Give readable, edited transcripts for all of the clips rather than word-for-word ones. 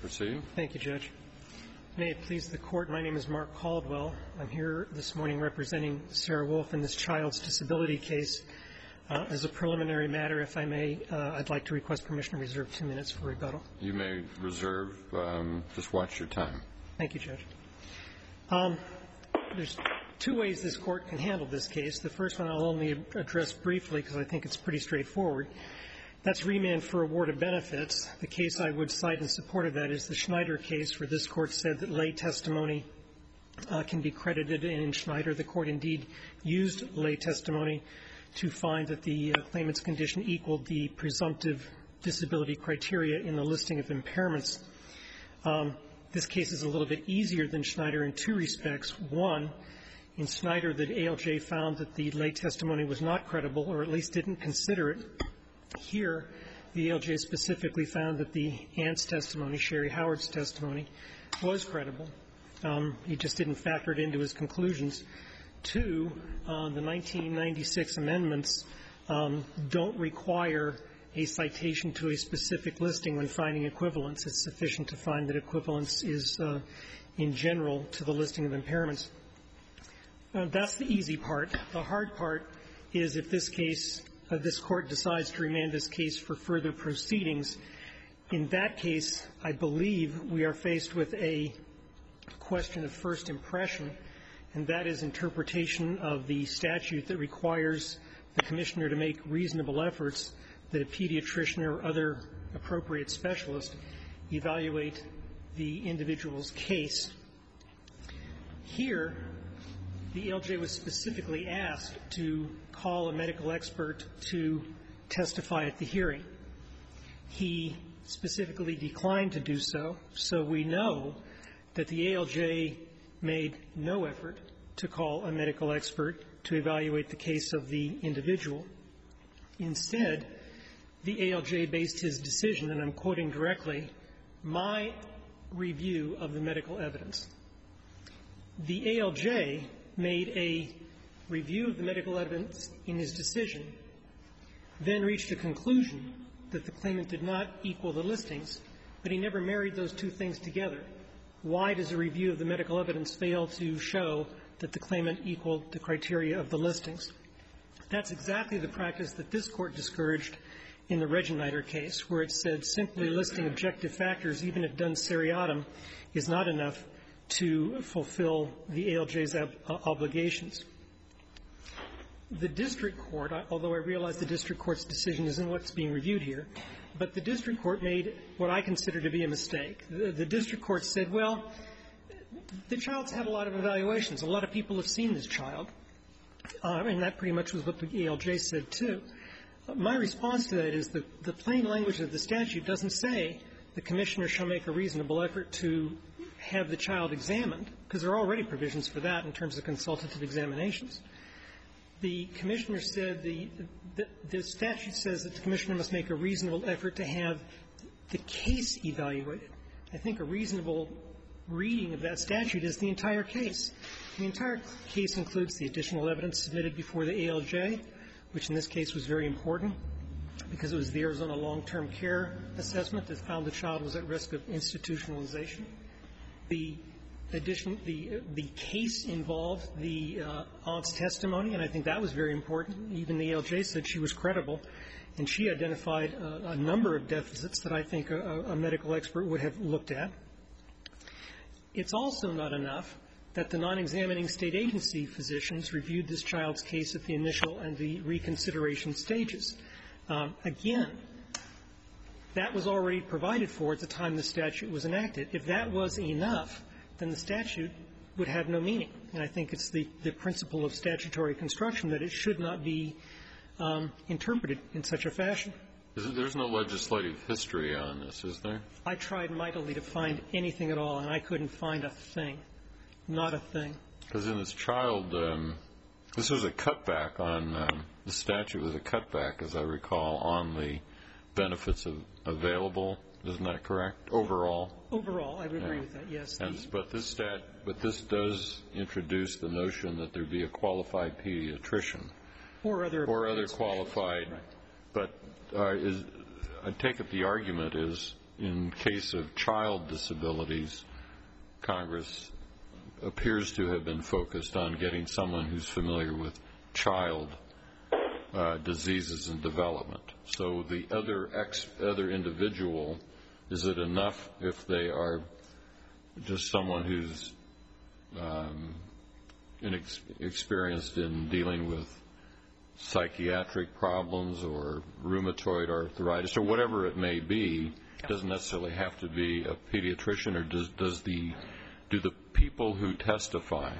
proceed. Thank you, Judge. May it please the Court, my name is Mark Caldwell. I'm here this morning representing Sarah Wolf in this child's disability case. As a preliminary matter, if I may, I'd like to request permission to reserve 2 minutes for rebuttal. You may reserve. Just watch your time. Thank you, Judge. There's two ways this Court can handle this case. The first one I'll only address briefly because I think it's pretty straightforward. That's remand for award of benefits. The case I would cite in support of that is the Schneider case, where this Court said that lay testimony can be credited. And in Schneider, the Court indeed used lay testimony to find that the claimant's condition equaled the presumptive disability criteria in the listing of impairments. This case is a little bit easier than Schneider in two respects. One, in Schneider, the ALJ found that the lay testimony was not credible, or at least didn't consider it. Here, the ALJ specifically found that the aunt's testimony, Sherry Howard's testimony, was credible. He just didn't factor it into his conclusions. Two, the 1996 amendments don't require a citation to a specific listing when finding equivalence. It's sufficient to find that equivalence is, in general, to the listing of impairments. That's the easy part. The hard part is if this case, this Court decides to remand this case for further proceedings. In that case, I believe we are faced with a question of first impression, and that is interpretation of the statute that requires the Commissioner to make reasonable efforts that a pediatrician or other appropriate specialist evaluate the individual's case. Here, the ALJ was specifically asked to call a medical expert to testify at the hearing. He specifically declined to do so, so we know that the ALJ made no effort to call a medical expert to evaluate the case of the individual. Instead, the ALJ based his decision, and I'm quoting directly, my review of the medical evidence. The ALJ made a review of the medical evidence in his decision, then reached a conclusion that the claimant did not equal the listings, but he never married those two things together. Why does a review of the medical evidence fail to show that the claimant equaled the criteria of the listings? That's exactly the practice that this Court discouraged in the Regeniter case, where it said simply listing objective factors, even if done seriatim, is not enough to fulfill the ALJ's obligations. The district court, although I realize the district court's decision isn't what's being reviewed here, but the district court made what I consider to be a mistake. The district court said, well, the child's had a lot of evaluations. A lot of people have seen this child. And that pretty much was what the ALJ said, too. My response to that is the plain language of the statute doesn't say the Commissioner shall make a reasonable effort to have the child examined, because there are already provisions for that in terms of consultative examinations. The Commissioner said the statute says that the Commissioner must make a reasonable effort to have the case evaluated. I think a reasonable reading of that statute is the entire case. The entire case includes the additional evidence submitted before the ALJ, which in this case was very important because it was the Arizona long-term care assessment that found the child was at risk of institutionalization. The case involved the aunt's testimony, and I think that was very important. Even the ALJ said she was credible, and she identified a number of deficits that I think a medical expert would have looked at. It's also not enough that the non-examining state agency physicians reviewed this child's case at the initial and the reconsideration stages. Again, that was already provided for at the time the statute was enacted. If that was enough, then the statute would have no meaning. And I think it's the principle of statutory construction that it should not be interpreted in such a fashion. There's no legislative history on this, is there? I tried mightily to find anything at all, and I couldn't find a thing. Not a thing. Because in this child, this was a cutback on the statute was a cutback, as I recall, on the benefits available. Isn't that correct? Overall? Overall, I would agree with that, yes. But this does introduce the notion that there be a qualified pediatrician. Or other qualified. Right. But I take it the argument is in case of child disabilities, Congress appears to have been focused on getting someone who's familiar with child diseases and development. So the other individual, is it enough if they are just someone who's inexperienced in dealing with psychiatric problems or rheumatoid arthritis or whatever it may be? It doesn't necessarily have to be a pediatrician, or do the people who testify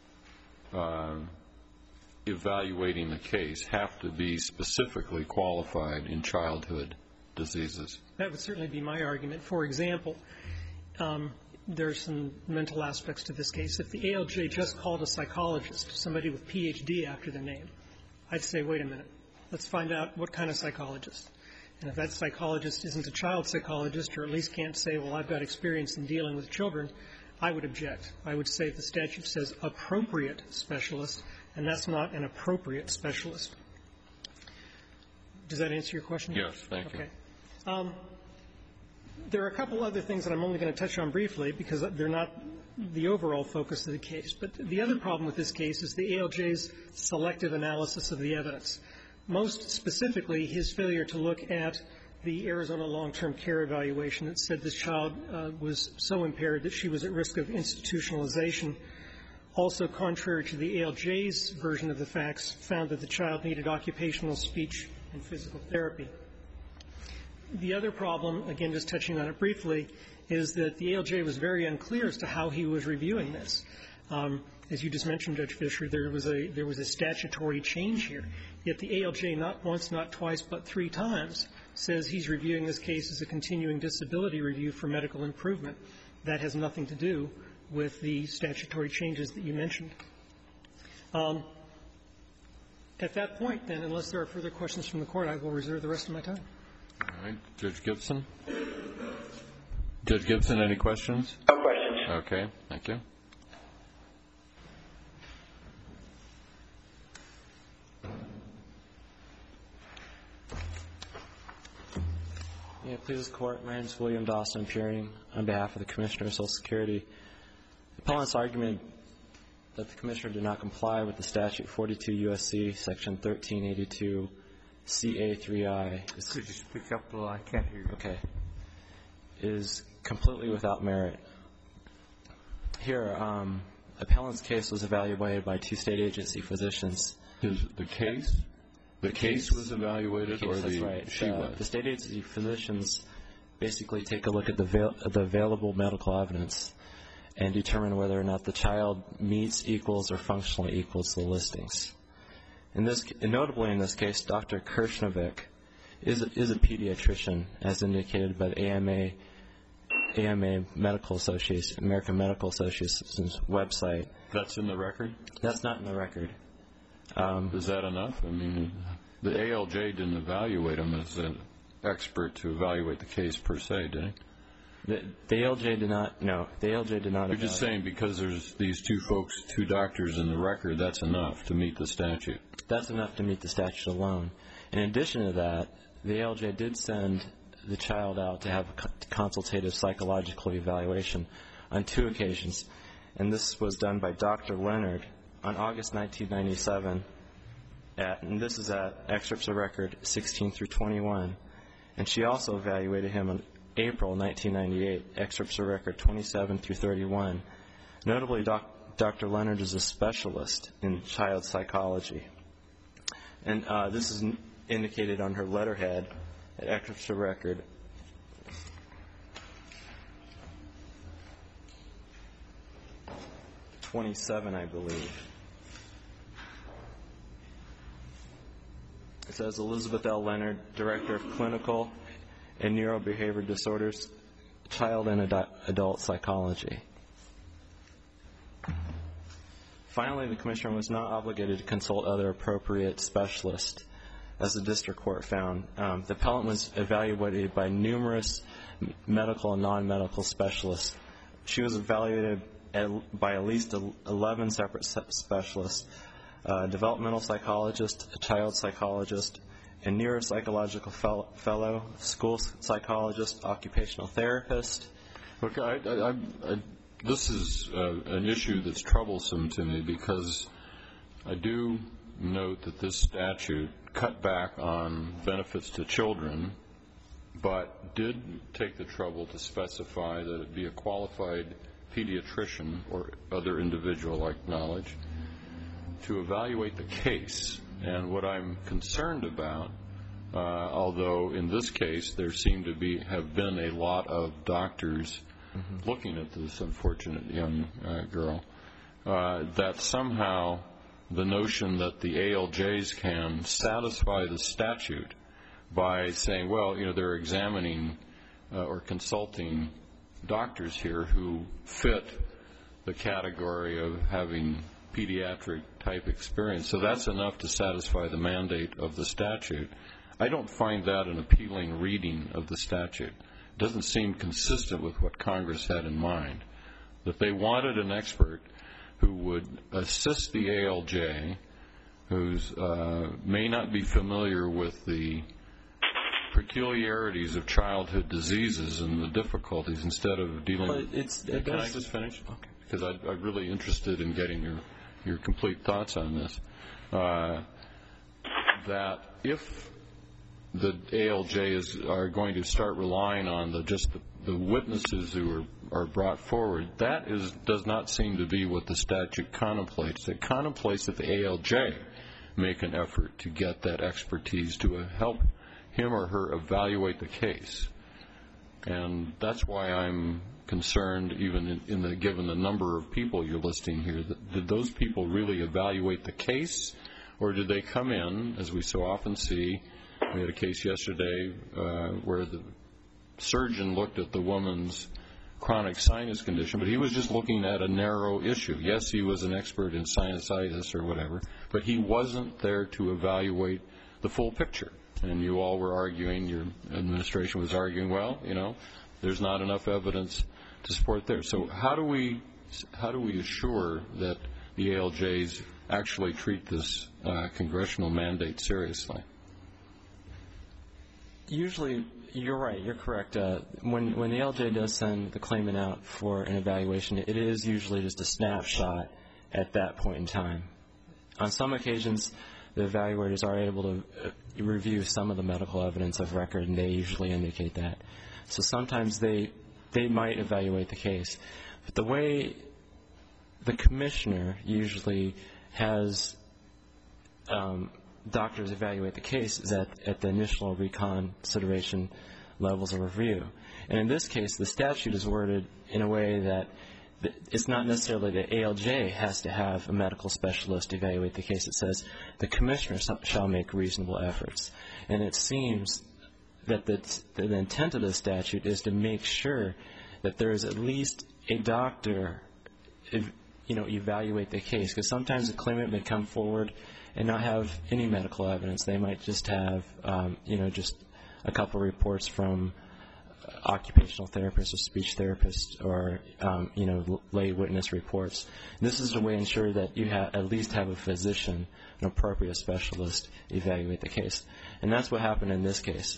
evaluating the case have to be specifically qualified in childhood diseases? That would certainly be my argument. For example, there's some mental aspects to this case. If the ALJ just called a psychologist, somebody with PhD after their name, I'd say, wait a minute, let's find out what kind of psychologist. And if that psychologist isn't a child psychologist, or at least can't say, well, I've got experience in dealing with children, I would object. I would say the statute says appropriate specialist, and that's not an appropriate specialist. Does that answer your question? Yes, thank you. Okay. There are a couple other things that I'm only going to touch on briefly because they're not the overall focus of the case. But the other problem with this case is the ALJ's selective analysis of the evidence. Most specifically, his failure to look at the Arizona long-term care evaluation that said this child was so impaired that she was at risk of institutionalization. Also, contrary to the ALJ's version of the facts, found that the child needed occupational, speech, and physical therapy. The other problem, again, just touching on it briefly, is that the ALJ was very unclear as to how he was reviewing this. As you just mentioned, Judge Fischer, there was a statutory change here. Yet the ALJ not once, not twice, but 3 times says he's reviewing this case as a continuing disability review for medical improvement. That has nothing to do with the statutory changes that you mentioned. At that point, then, unless there are further questions from the Court, I will reserve the rest of my time. All right. Judge Gibson? Judge Gibson, any questions? No questions. Okay. Thank you. Yeah, please, Court. My name is William Dawson, appearing on behalf of the Commissioner of Social Security. The appellant's argument that the Commissioner did not comply with the statute 42 U.S.C. Section 1382 CA3I. Could you speak up a little? I can't hear you. Okay. Is completely without merit. Here, appellant's case was evaluated by 2 state agency physicians. The case? The case was evaluated, or that's right. She was? The state agency physicians basically take a look at the available medical evidence and determine whether or not the child meets, equals, or functionally equals the listings. And notably in this case, Dr. Kirshnovic is a pediatrician, as indicated by the AMA Medical Association, American Medical Association's website. That's in the record? That's not in the record. Is that enough? I mean, the ALJ didn't evaluate him as an expert to evaluate the case per se, did he? The ALJ did not. No, the ALJ did not. You're just saying because there's these 2 folks, 2 doctors in the record, that's enough to meet the statute? That's enough to meet the statute alone. In addition to that, the ALJ did send the child out to have a consultative psychological evaluation on 2 occasions. And this was done by Dr. Leonard on August 1997, and this is at excerpts of record 16 through 21. And she also evaluated him on April 1998, excerpts of record 27 through 31. Notably, Dr. Leonard is a specialist in child psychology. And this is indicated on her letterhead at excerpts of record 27, I believe. It says Elizabeth L. Leonard, Director of Clinical and Neurobehavioral Disorders, Child and Adult Psychology. Finally, the Commissioner was not obligated to consult other appropriate specialists, as the District Court found. The appellant was evaluated by numerous medical and non-medical specialists. She was evaluated by at least 11 separate specialists, a developmental psychologist, a child psychologist, a neuropsychological fellow, school psychologist, occupational therapist. Look, this is an issue that's troublesome to me because I do note that this statute cut back on benefits to children, but did take the trouble to specify that it be a qualified pediatrician or other individual-like knowledge to evaluate the case. And what I'm concerned about, although in this case there seem to have been a lot of doctors looking at this unfortunate young girl, that somehow the notion that the ALJs can satisfy the statute by saying, well, they're examining or consulting doctors here who fit the category of having pediatric type experience, so that's enough to satisfy the mandate of the statute. I don't find that an appealing reading of the statute. It doesn't seem consistent with what Congress had in mind, that they wanted an expert who would assist the ALJ, who may not be familiar with the peculiarities of childhood diseases and the difficulties, instead of dealing with... Can I just finish? Okay. Because I'm really interested in getting your complete thoughts on this. That if the ALJs are going to start relying on just the witnesses who are brought forward, that does not seem to be what the statute contemplates. It contemplates that the ALJ make an effort to get that expertise to help him or her evaluate the case. And that's why I'm concerned, even given the number of people you're listing here, did those people really evaluate the case, or did they come in, as we so often see? We had a case yesterday where the surgeon looked at the woman's chronic sinus condition, but he was just looking at a narrow issue. Yes, he was an expert in sinusitis or whatever, but he wasn't there to evaluate the full picture. And you all were arguing, your administration was arguing, well, there's not enough evidence to support there. So how do we assure that the ALJs actually treat this congressional mandate seriously? Usually, you're right, you're correct. When the ALJ does send the claimant out for an evaluation, it is usually just a snapshot at that point in time. On some occasions, the evaluators are able to review some of the medical evidence of record, and they usually indicate that. So sometimes they might evaluate the case. But the way the commissioner usually has doctors evaluate the case is at the initial reconsideration levels of review. And in this case, the statute is worded in a way that it's not necessarily the ALJ has to have a medical specialist evaluate the case. It says the commissioner shall make reasonable efforts. And it seems that the intent of the statute is to make sure that there is at least a doctor evaluate the case. Because sometimes the claimant may come forward and not have any medical evidence. They might just have, just a couple reports from occupational therapists or speech therapists or, lay witness reports. And this is a way to ensure that you at least have a physician, an appropriate specialist, evaluate the case. And that's what happened in this case.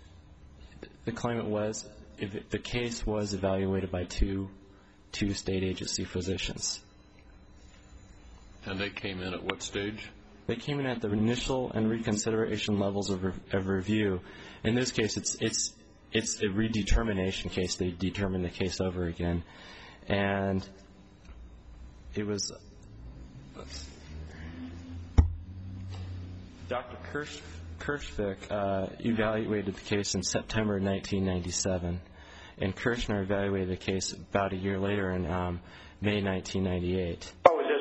The case was evaluated by two state agency physicians. And they came in at what stage? They came in at the initial and reconsideration levels of review. In this case, it's a redetermination case. They determined the case over again. And it was Dr. Kirschvik evaluated the case in September 1997. And Kirshner evaluated the case about a year later in May 1998. What was his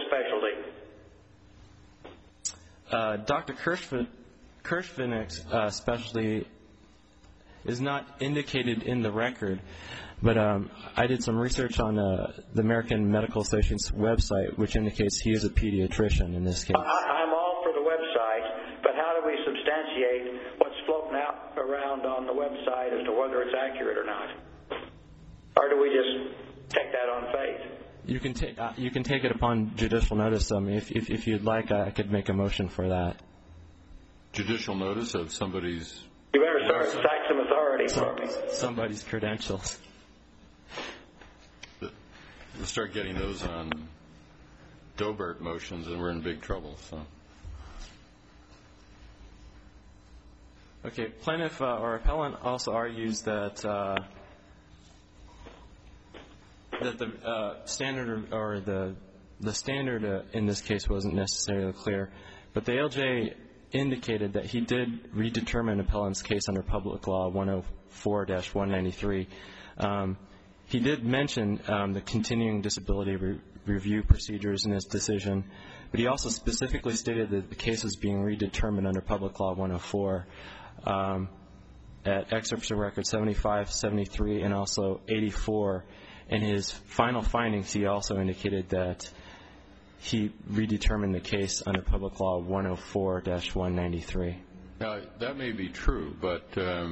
specialty? Dr. Kirschvik's specialty is not indicated in the record, but I did some research on the American Medical Association's website, which indicates he is a pediatrician in this case. I'm all for the website, but how do we substantiate what's floating out around on the website as to whether it's accurate or not? Or do we just take that on faith? You can take it upon judicial notice. If you'd like, I could make a motion for that. judicial notice of somebody's... You better start cite some authority for me. Somebody's credentials. We'll start getting those on Dobert motions, and we're in big trouble. So, okay, plaintiff or appellant also argues that the standard or the standard in this case wasn't necessarily clear, but the ALJ indicated that he did redetermine appellant's case under Public Law 104-193. He did mention the continuing disability review procedures in his decision, but he also specifically stated that the case was being redetermined under Public Law 104 at excerpts of record 75, 73, and also 84. In his final findings, he also indicated that he redetermined the case under Public Law 104-193. now, that may be true, but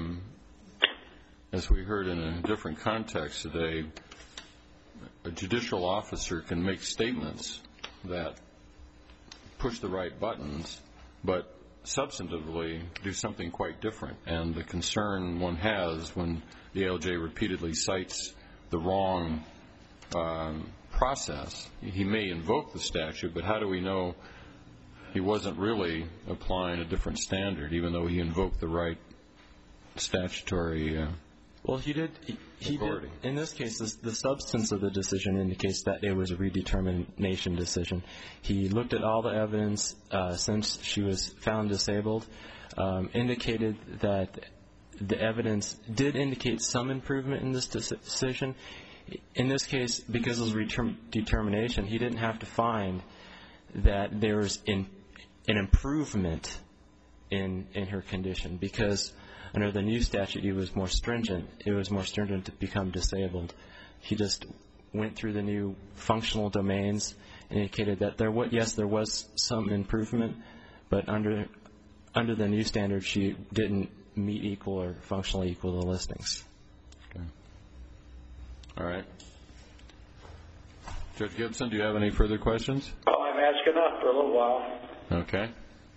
as we heard in a different context today, a judicial officer can make statements that push the right buttons, but substantively do something quite different. And the concern one has when the ALJ repeatedly cites the wrong process, he may invoke the statute, but how do we know he wasn't really applying a different standard, even though he invoked the right statutory Well, he did. In this case, the substance of the decision indicates that it was a redetermination decision. He looked at all the evidence since she was found disabled, indicated that the evidence did indicate some improvement in this decision. In this case, because it was redetermination, he didn't have to find that there was an improvement in her condition, because under the new statute, it was more stringent. It was more stringent to become disabled. He just went through the new functional domains, indicated that there was some improvement, but under the new standard, she didn't meet equal or functionally equal the listings. Okay. All right. Judge Gibson, do you have any further questions? Oh, I've asked enough for a little while. Okay.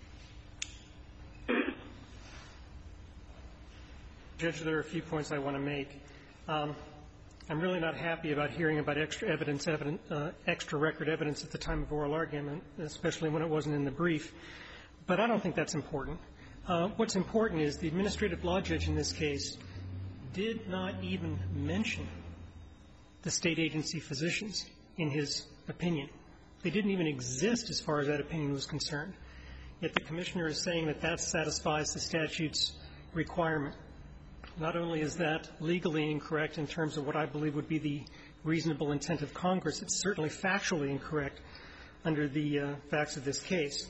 Judge, there are a few points I want to make. I'm really not happy about hearing about extra record evidence at the time of oral argument, especially when it wasn't in the brief. But I don't think that's important. What's important is the administrative law judge in this case did not even mention the state agency physicians in his opinion. They didn't even exist as far as that opinion was concerned. Yet the commissioner is saying that that satisfies the statute's requirement. Not only is that legally incorrect in terms of what I believe would be the reasonable intent of Congress, it's certainly factually incorrect under the facts of this case.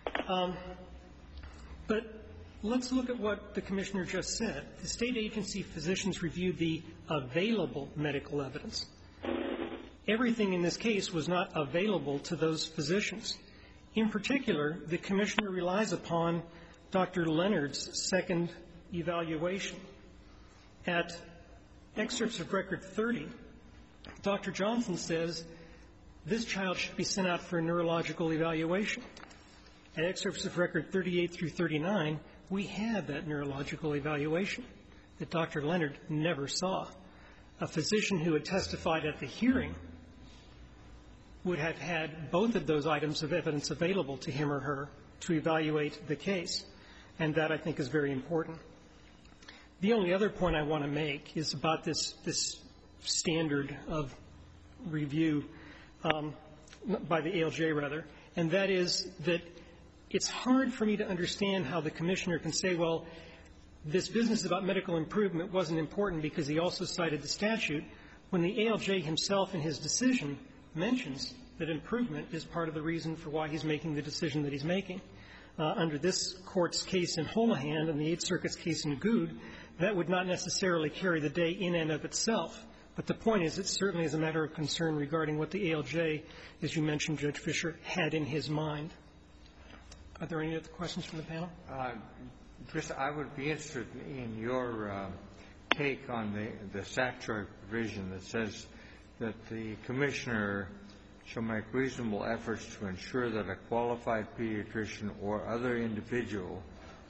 But let's look at what the commissioner just said. The state agency physicians reviewed the available medical evidence. Everything in this case was not available to those physicians. In particular, the commissioner relies upon Dr. Leonard's second evaluation. At excerpts of Record 30, Dr. Johnson says this child should be sent out for a neurological evaluation. At excerpts of Record 38 through 39, we had that neurological evaluation that Dr. Leonard never saw. A physician who had testified at the hearing would have had both of those items of evidence available to him or her to evaluate the case, and that, I think, is very important. The only other point I want to make is about this standard of review by the ALJ, rather, and that is that it's hard for me to understand how the commissioner can say, well, this business about medical improvement wasn't important because he also cited the statute, when the ALJ himself in his decision mentions that improvement is part of the reason for why he's making the decision that he's making. Under this Court's case in Holohan and the Eighth Circuit's case in Goode, that would not necessarily carry the day in and of itself. But the point is, it certainly is a matter of concern regarding what the ALJ, as you mentioned, Judge Fischer, had in his mind. Are there any other questions from the panel? Chris, I would be interested in your take on the statutory provision that says that the commissioner shall make reasonable efforts to ensure that a qualified pediatrician or other individual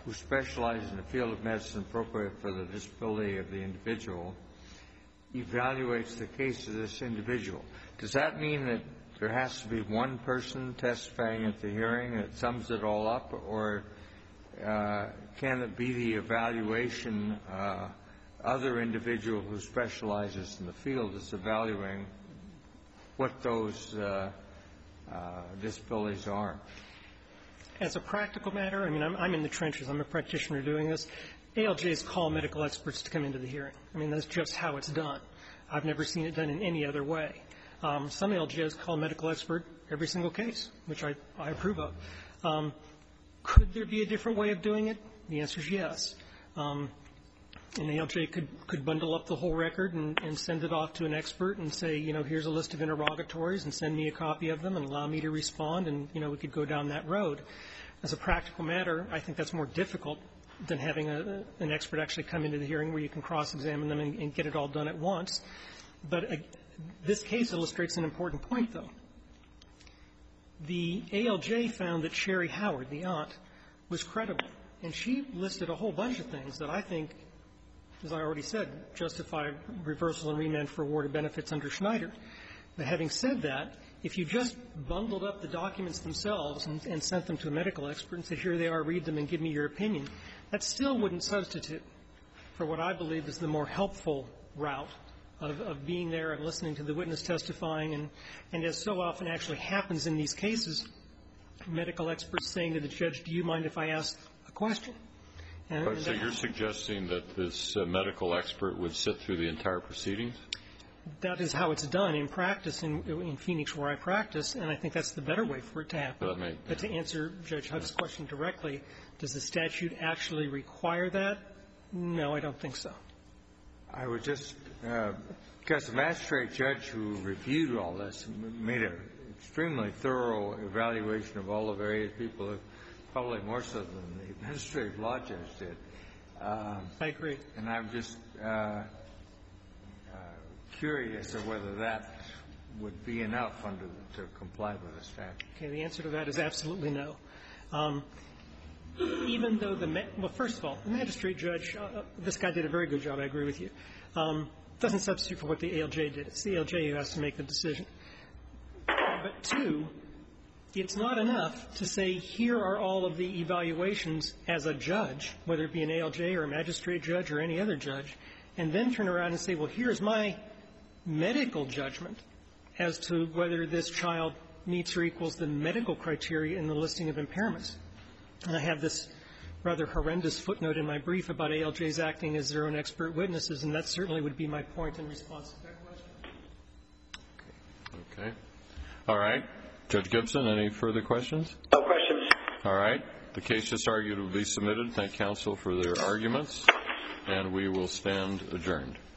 who specializes in the field of medicine appropriate for the disability of the individual evaluates the case of this individual. Does that mean that there has to be one person testifying at the hearing that sums it all up, or can it be the evaluation, other individual who specializes in the field is evaluating what those disabilities are? As a practical matter, I mean, I'm in the trenches. I'm a practitioner doing this. ALJs call medical experts to come into the hearing. I mean, that's just how it's done. I've never seen it done in any other way. Some ALJs call a medical expert every single case, which I approve of. Could there be a different way of doing it? The answer is yes. An ALJ could bundle up the whole record and send it off to an expert and say, you know, here's a list of interrogatories and send me a copy of them and allow me to respond, and, you know, we could go down that road. As a practical matter, I think that's more difficult than having an expert actually come into the hearing where you can cross-examine them and get it all done at once. But this case illustrates an important point, though. The ALJ found that Sherry Howard, the aunt, was credible, and she listed a whole bunch of things that I think, as I already said, justify reversal and remand for award of benefits under Schneider. But having said that, if you just bundled up the documents themselves and sent them to a medical expert and said, here they are, read them and give me your opinion, that still wouldn't substitute for what I believe is the more helpful route of being there and listening to the witness testifying, and as so often actually happens in these cases, medical experts saying to the judge, do you mind if I ask a question? So you're suggesting that this medical expert would sit through the entire proceedings? That is how it's done in practice in Phoenix where I practice, and I think that's the better way for it to happen. But to answer Judge Huck's question directly, does the statute actually require that? No, I don't think so. I would just, because the magistrate judge who reviewed all this made an extremely thorough evaluation of all the various people, probably more so than the administrative law judge did. I agree. And I'm just curious of whether that would be enough to comply with the statute. Okay, the answer to that is absolutely no. Even though well, first of all, the magistrate judge, this guy did a very good job, I agree with you, doesn't substitute for what the ALJ did. It's the ALJ who has to make the decision. But two, it's not enough to say here are all of the evaluations as a judge, whether it be an ALJ or a magistrate judge or any other judge, and then turn around and say, well, here's my medical judgment as to whether this child meets or equals the medical criteria in the listing of impairments. And I have this rather horrendous footnote in my brief about ALJs acting as their own expert witnesses, and that certainly would be my point in response to that question. Okay. All right. Judge Gibson, any further questions? No questions. All right. The case just argued will be submitted. Thank counsel for their arguments, and we will stand adjourned.